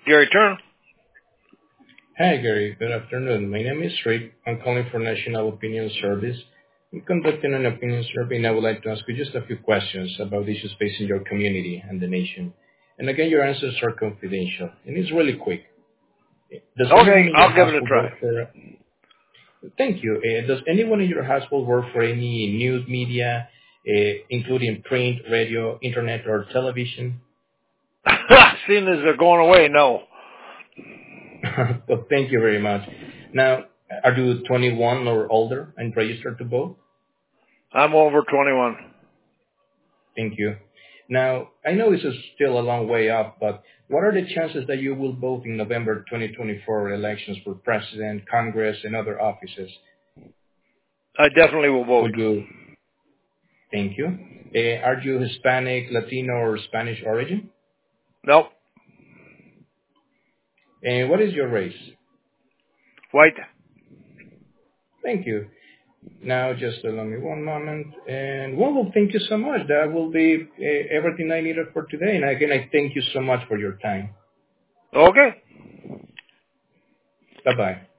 Gary Turn. Hi, Gary. Good afternoon. My name is Rick. I'm calling for National Opinion Service. I'm conducting an opinion survey, and I would like to ask you just a few questions about issues facing your community and the nation. And again, your answers are confidential, and it's really quick. Does anyone Okay, in your I'll give it a household try. work for... Thank you. Does anyone in your household work for any news media, including print, radio, internet, or television? Seeing as they're going away, no. Well, thank you very much. Now, are you 21 or older and registered to vote? I'm over 21. Thank you. Now, I know this is still a long way off, but what are the chances that you will vote in November 2024 elections for president, Congress, and other offices? I definitely will vote. Would you? Thank you. Are you Hispanic, Latino, or Spanish origin? Nope. And what is your race? White. Thank you. Now, just allow me one moment. And well, thank you so much. That will be everything I needed for today. And again, I thank you so much for your time. Okay. Bye-bye.